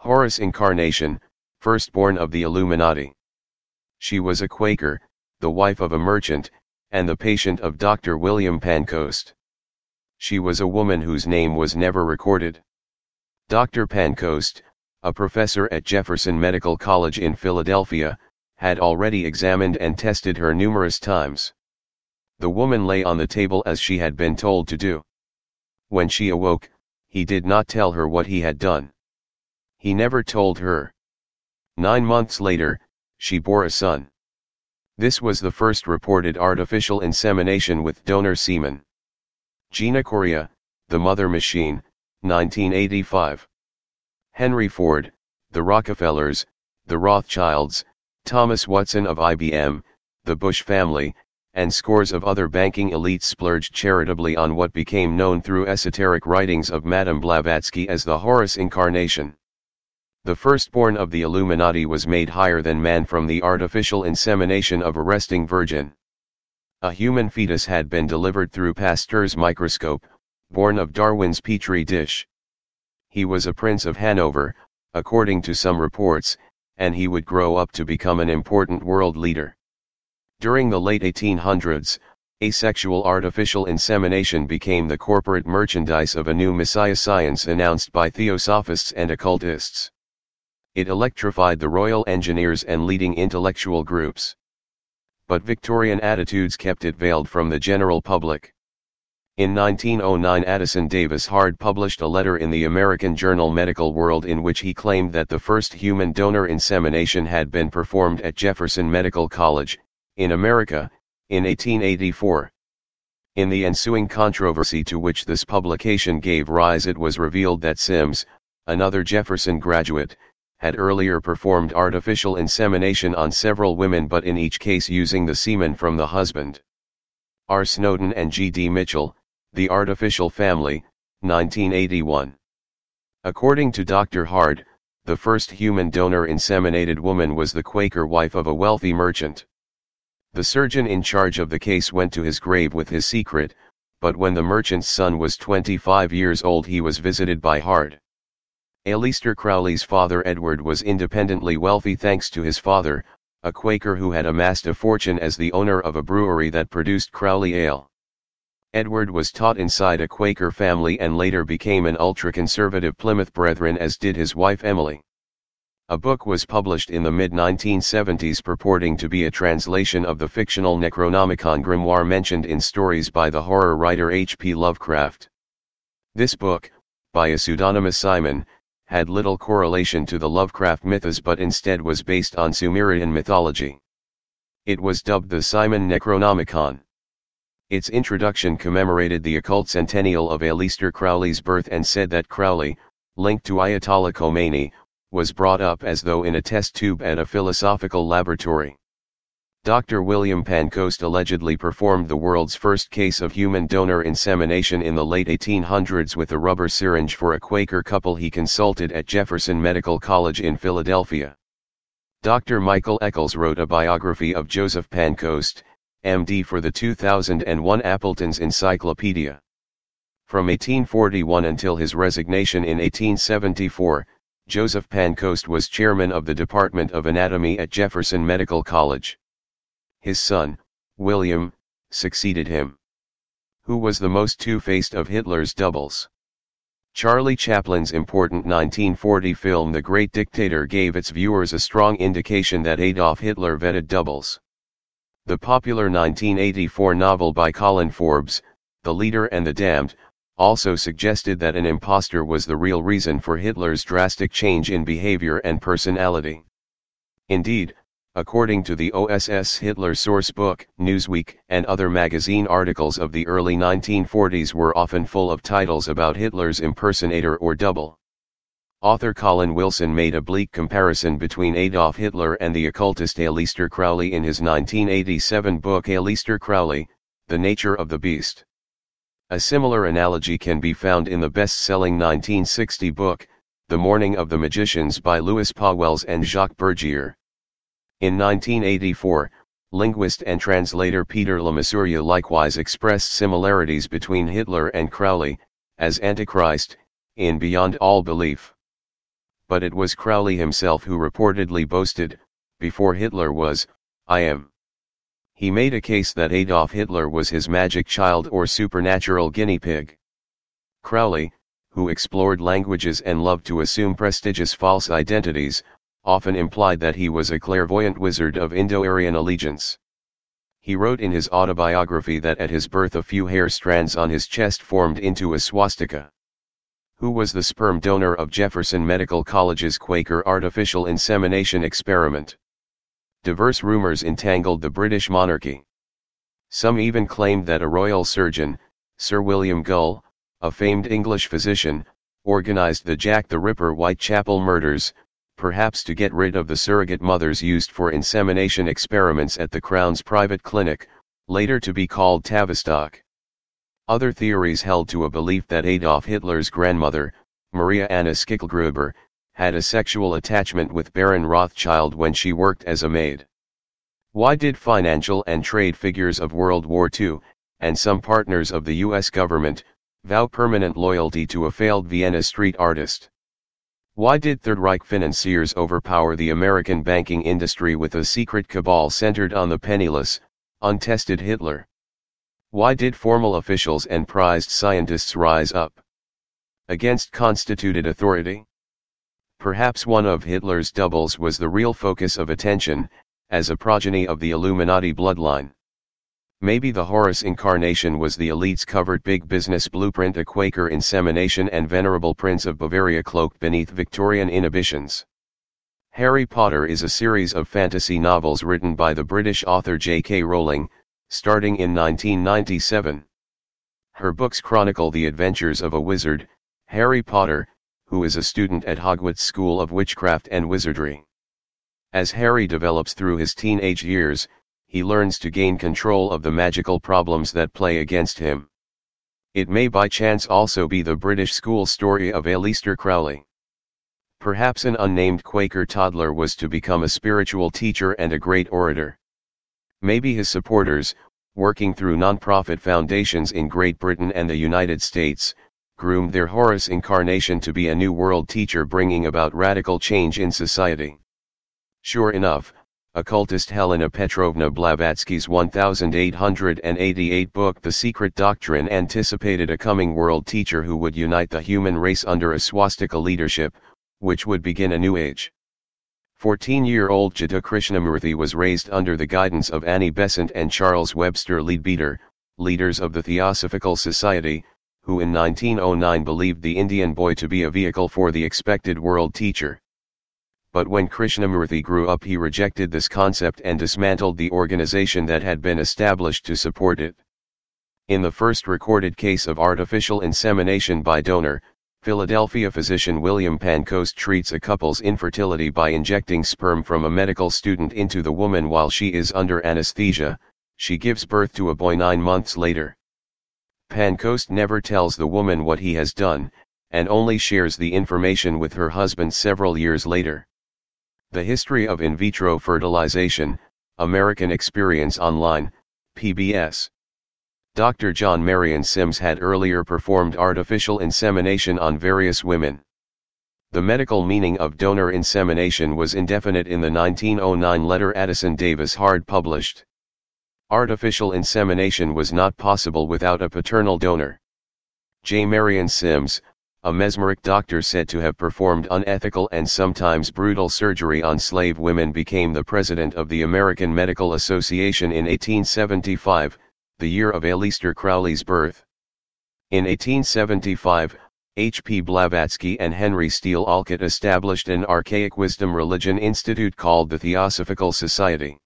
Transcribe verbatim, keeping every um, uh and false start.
Horus Incarnation, firstborn of the Illuminati. She was a Quaker, the wife of a merchant, and the patient of Doctor William Pancoast. She was a woman whose name was never recorded. Doctor Pancoast, a professor at Jefferson Medical College in Philadelphia, had already examined and tested her numerous times. The woman lay on the table as she had been told to do. When she awoke, he did not tell her what he had done. He never told her. Nine months later, she bore a son. This was the first reported artificial insemination with donor semen. Gina Coria, The Mother Machine, nineteen eighty-five. Henry Ford, The Rockefellers, The Rothschilds, Thomas Watson of I B M, The Bush family, and scores of other banking elites splurged charitably on what became known through esoteric writings of Madame Blavatsky as the Horus Incarnation. The firstborn of the Illuminati was made higher than man from the artificial insemination of a resting virgin. A human fetus had been delivered through Pasteur's microscope, born of Darwin's petri dish. He was a prince of Hanover, according to some reports, and he would grow up to become an important world leader. During the late eighteen hundreds, asexual artificial insemination became the corporate merchandise of a new messiah science announced by theosophists and occultists. It electrified the Royal Engineers and leading intellectual groups. But Victorian attitudes kept it veiled from the general public. In nineteen oh nine, Addison Davis Hard published a letter in the American journal Medical World in which he claimed that the first human donor insemination had been performed at Jefferson Medical College, in America, in eighteen eighty-four. In the ensuing controversy to which this publication gave rise, it was revealed that Sims, another Jefferson graduate, had earlier performed artificial insemination on several women, but in each case using the semen from the husband. R. Snowden and G. D. Mitchell, The Artificial Family, nineteen eighty-one. According to Doctor Hard, the first human donor inseminated woman was the Quaker wife of a wealthy merchant. The surgeon in charge of the case went to his grave with his secret, but when the merchant's son was twenty-five years old, he was visited by Hard. Aleister Crowley's father Edward was independently wealthy thanks to his father, a Quaker who had amassed a fortune as the owner of a brewery that produced Crowley Ale. Edward was taught inside a Quaker family and later became an ultra-conservative Plymouth Brethren, as did his wife Emily. A book was published in the mid nineteen seventies purporting to be a translation of the fictional Necronomicon grimoire mentioned in stories by the horror writer H P Lovecraft. This book, by a pseudonymous Simon, had little correlation to the Lovecraft mythos but instead was based on Sumerian mythology. It was dubbed the Simon Necronomicon. Its introduction commemorated the occult centennial of Aleister Crowley's birth and said that Crowley, linked to Ayatollah Khomeini, was brought up as though in a test tube at a philosophical laboratory. Doctor William Pancoast allegedly performed the world's first case of human donor insemination in the late eighteen hundreds with a rubber syringe for a Quaker couple he consulted at Jefferson Medical College in Philadelphia. Doctor Michael Eccles wrote a biography of Joseph Pancoast, M D for the two thousand one Appleton's Encyclopedia. From eighteen forty-one until his resignation in eighteen seventy-four, Joseph Pancoast was chairman of the Department of Anatomy at Jefferson Medical College. His son, William, succeeded him. Who was the most two-faced of Hitler's doubles? Charlie Chaplin's important nineteen forty film The Great Dictator gave its viewers a strong indication that Adolf Hitler vetted doubles. The popular nineteen eighty-four novel by Colin Forbes, The Leader and the Damned, also suggested that an imposter was the real reason for Hitler's drastic change in behavior and personality. Indeed, according to the O S S Hitler sourcebook, Newsweek and other magazine articles of the early nineteen forties were often full of titles about Hitler's impersonator or double. Author Colin Wilson made a bleak comparison between Adolf Hitler and the occultist Aleister Crowley in his nineteen eighty-seven book Aleister Crowley, The Nature of the Beast. A similar analogy can be found in the best-selling nineteen sixty book, The Morning of the Magicians by Louis Pauwels and Jacques Bergier. In nineteen eighty-four, linguist and translator Peter Lemessurier likewise expressed similarities between Hitler and Crowley, as Antichrist, in Beyond All Belief. but it was Crowley himself who reportedly boasted, before Hitler was, I am. He made a case that Adolf Hitler was his magic child or supernatural guinea pig. Crowley, who explored languages and loved to assume prestigious false identities, often implied that he was a clairvoyant wizard of Indo-Aryan allegiance. He wrote in his autobiography that at his birth a few hair strands on his chest formed into a swastika. Who was the sperm donor of Jefferson Medical College's Quaker artificial insemination experiment? Diverse rumors entangled the British monarchy. Some even claimed that a royal surgeon, Sir William Gull, a famed English physician, organized the Jack the Ripper Whitechapel murders, perhaps to get rid of the surrogate mothers used for insemination experiments at the Crown's private clinic, later to be called Tavistock. Other theories held to a belief that Adolf Hitler's grandmother, Maria Anna Schicklgruber, had a sexual attachment with Baron Rothschild when she worked as a maid. Why did financial and trade figures of World War Two, and some partners of the U S government, vow permanent loyalty to a failed Vienna street artist? Why did Third Reich financiers overpower the American banking industry with a secret cabal centered on the penniless, untested Hitler? Why did formal officials and prized scientists rise up against constituted authority? Perhaps one of Hitler's doubles was the real focus of attention, as a progeny of the Illuminati bloodline. Maybe the Horus incarnation was the elite's covered big business blueprint, a Quaker insemination and venerable Prince of Bavaria cloaked beneath Victorian inhibitions. Harry Potter is a series of fantasy novels written by the British author J K Rowling, starting in nineteen ninety-seven. Her books chronicle the adventures of a wizard, Harry Potter, who is a student at Hogwarts School of Witchcraft and Wizardry. As Harry develops through his teenage years, he learns to gain control of the magical problems that play against him. It may by chance also be the British school story of Aleister Crowley. Perhaps an unnamed Quaker toddler was to become a spiritual teacher and a great orator. Maybe his supporters, working through non-profit foundations in Great Britain and the United States, groomed their Horus incarnation to be a new world teacher bringing about radical change in society. Sure enough, occultist Helena Petrovna Blavatsky's eighteen eighty-eight book The Secret Doctrine anticipated a coming world teacher who would unite the human race under a swastika leadership, which would begin a new age. fourteen-year-old Jiddu Krishnamurthy was raised under the guidance of Annie Besant and Charles Webster Leadbeater, leaders of the Theosophical Society, who in nineteen oh nine believed the Indian boy to be a vehicle for the expected world teacher. But when Krishnamurthy grew up, he rejected this concept and dismantled the organization that had been established to support it. In the first recorded case of artificial insemination by donor, Philadelphia physician William Pancoast treats a couple's infertility by injecting sperm from a medical student into the woman while she is under anesthesia. She gives birth to a boy nine months later. Pancoast never tells the woman what he has done, and only shares the information with her husband several years later. The History of In Vitro Fertilization, American Experience Online, P B S. Doctor John Marion Sims had earlier performed artificial insemination on various women. The medical meaning of donor insemination was indefinite in the nineteen oh nine letter Addison Davis Hard published. Artificial insemination was not possible without a paternal donor. J. Marion Sims, a mesmeric doctor said to have performed unethical and sometimes brutal surgery on slave women, became the president of the American Medical Association in eighteen seventy-five, the year of Aleister Crowley's birth. In eighteen seventy-five, H P Blavatsky and Henry Steele Olcott established an archaic wisdom religion institute called the Theosophical Society.